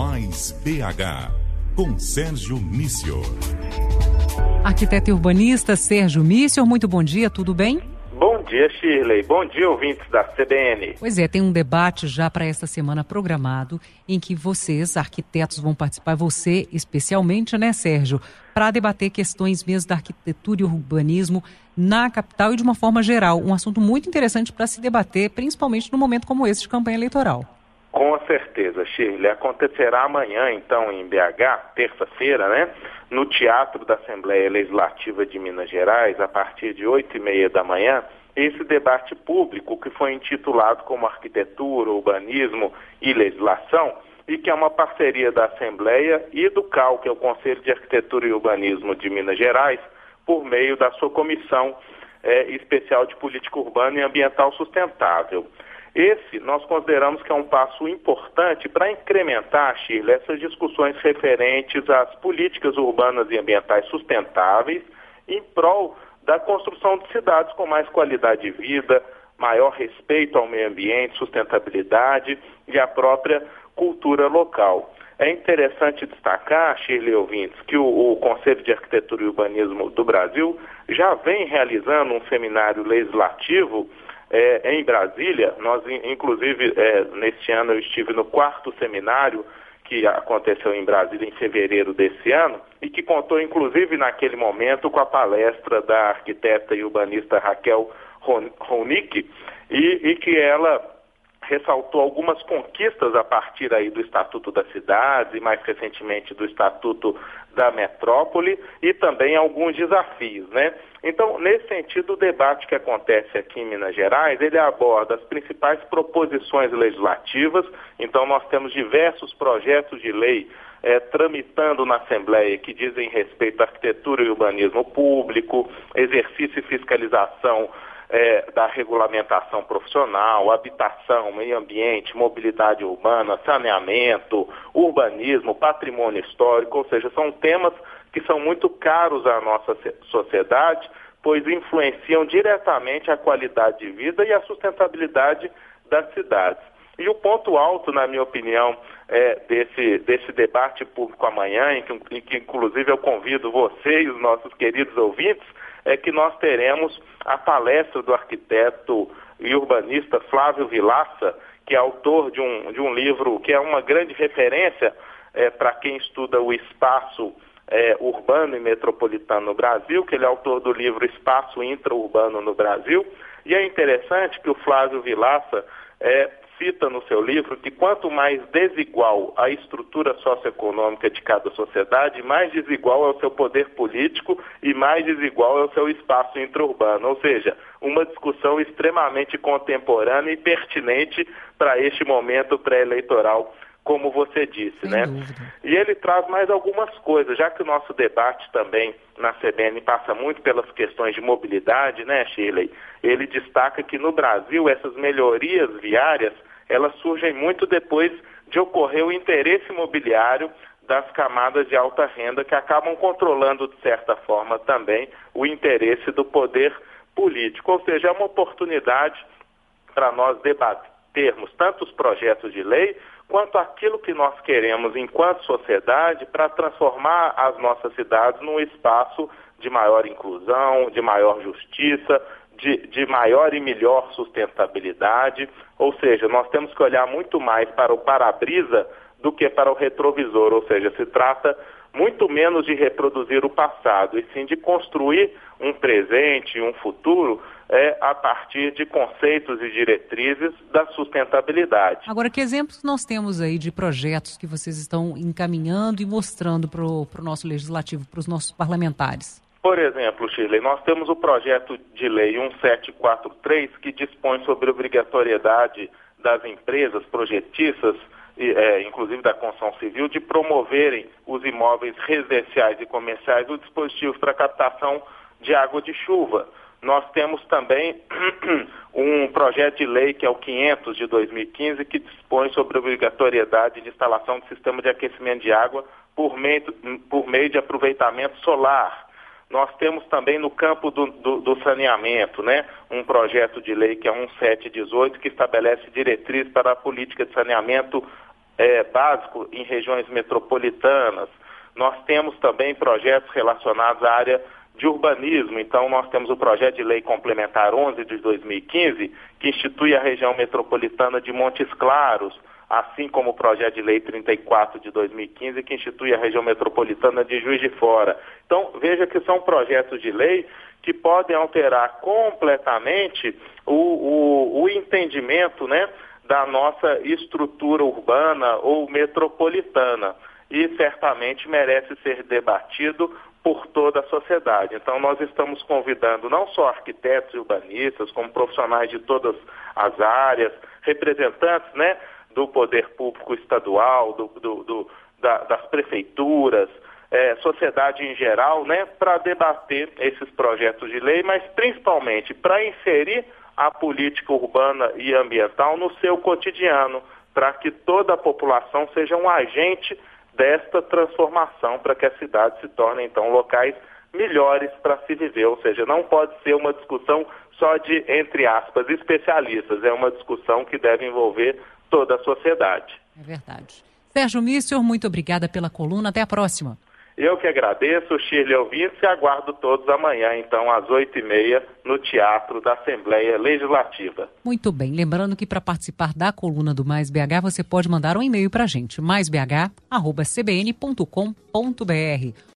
Mais BH, com Sérgio Mísio. Arquiteto e urbanista Sérgio Mísio, muito bom dia, tudo bem? Bom dia, Shirley. Bom dia, ouvintes da CBN. Pois é, tem um debate já para esta semana programado em que vocês, arquitetos, vão participar, você especialmente, né, Sérgio, para debater questões mesmo da arquitetura e urbanismo na capital e de uma forma geral. Um assunto muito interessante para se debater, principalmente num momento como esse de campanha eleitoral. Com certeza, Shirley. Acontecerá amanhã, então, em BH, terça-feira, né, no Teatro da Assembleia Legislativa de Minas Gerais, a partir de 8h30 da manhã, esse debate público que foi intitulado como Arquitetura, Urbanismo e Legislação, e que é uma parceria da Assembleia e do CAU, que é o Conselho de Arquitetura e Urbanismo de Minas Gerais, por meio da sua Comissão Especial de Política Urbana e Ambiental Sustentável. Esse nós consideramos que é um passo importante para incrementar, Shirley, essas discussões referentes às políticas urbanas e ambientais sustentáveis em prol da construção de cidades com mais qualidade de vida, maior respeito ao meio ambiente, sustentabilidade e a própria cultura local. É interessante destacar, Shirley, ouvintes, que o Conselho de Arquitetura e Urbanismo do Brasil já vem realizando um seminário legislativo em Brasília. Nós, inclusive, neste ano eu estive no 4º seminário que aconteceu em Brasília em fevereiro desse ano e que contou, inclusive, naquele momento com a palestra da arquiteta e urbanista Raquel Ronick e que ela ressaltou algumas conquistas a partir aí do Estatuto das Cidades e mais recentemente do Estatuto da Metrópole e também alguns desafios, né? Então, nesse sentido, o debate que acontece aqui em Minas Gerais, ele aborda as principais proposições legislativas. Então, nós temos diversos projetos de lei tramitando na Assembleia que dizem respeito à arquitetura e urbanismo público, exercício e fiscalização da regulamentação profissional, habitação, meio ambiente, mobilidade urbana, saneamento, urbanismo, patrimônio histórico, ou seja, são temas que são muito caros à nossa sociedade, pois influenciam diretamente a qualidade de vida e a sustentabilidade das cidades. E o ponto alto, na minha opinião, desse debate público amanhã, em que inclusive eu convido você e os nossos queridos ouvintes, é que nós teremos a palestra do arquiteto e urbanista Flávio Vilaça, que é autor de um livro que é uma grande referência para quem estuda o espaço urbano e metropolitano no Brasil, que ele é autor do livro Espaço Intraurbano no Brasil. E é interessante que o Flávio Vilaça cita no seu livro que quanto mais desigual a estrutura socioeconômica de cada sociedade, mais desigual é o seu poder político e mais desigual é o seu espaço intraurbano. Ou seja, uma discussão extremamente contemporânea e pertinente para este momento pré-eleitoral, como você disse, né? E ele traz mais algumas coisas, já que o nosso debate também na CBN passa muito pelas questões de mobilidade, né, Shirley? Ele destaca que no Brasil essas melhorias viárias, elas surgem muito depois de ocorrer o interesse imobiliário das camadas de alta renda que acabam controlando, de certa forma, também o interesse do poder político. Ou seja, é uma oportunidade para nós debatermos tanto os projetos de lei quanto aquilo que nós queremos enquanto sociedade para transformar as nossas cidades num espaço de maior inclusão, de maior justiça, de maior e melhor sustentabilidade. Ou seja, nós temos que olhar muito mais para o para-brisa do que para o retrovisor, ou seja, se trata muito menos de reproduzir o passado e sim de construir um presente e um futuro a partir de conceitos e diretrizes da sustentabilidade. Agora, que exemplos nós temos aí de projetos que vocês estão encaminhando e mostrando para o nosso legislativo, para os nossos parlamentares? Por exemplo, Shirley, nós temos o projeto de lei 1743 que dispõe sobre a obrigatoriedade das empresas projetistas, inclusive da construção civil, de promoverem os imóveis residenciais e comerciais o dispositivo para captação de água de chuva. Nós temos também um projeto de lei que é o 500 de 2015 que dispõe sobre a obrigatoriedade de instalação de sistema de aquecimento de água por meio de aproveitamento solar. Nós temos também no campo do saneamento, né, um projeto de lei que é 1718 que estabelece diretrizes para a política de saneamento básico em regiões metropolitanas. Nós temos também projetos relacionados à área de urbanismo. Então, nós temos o projeto de lei complementar 11 de 2015, que institui a região metropolitana de Montes Claros, assim como o projeto de lei 34 de 2015, que institui a região metropolitana de Juiz de Fora. Então, veja que são projetos de lei que podem alterar completamente o entendimento, né, da nossa estrutura urbana ou metropolitana. E certamente merece ser debatido por toda a sociedade. Então, nós estamos convidando não só arquitetos e urbanistas, como profissionais de todas as áreas, representantes, né, do poder público estadual, das prefeituras, sociedade em geral, né, para debater esses projetos de lei, mas principalmente para inserir a política urbana e ambiental no seu cotidiano, para que toda a população seja um agente desta transformação, para que as cidades se tornem, então, locais melhores para se viver. Ou seja, não pode ser uma discussão só de, entre aspas, especialistas. É uma discussão que deve envolver toda a sociedade. É verdade. Sérgio Missior, muito obrigada pela coluna. Até a próxima. Eu que agradeço, Shirley ouvintes, e aguardo todos amanhã, então, às 8h30, no Teatro da Assembleia Legislativa. Muito bem. Lembrando que para participar da coluna do Mais BH, você pode mandar um e-mail para a gente, maisbh@cbn.com.br.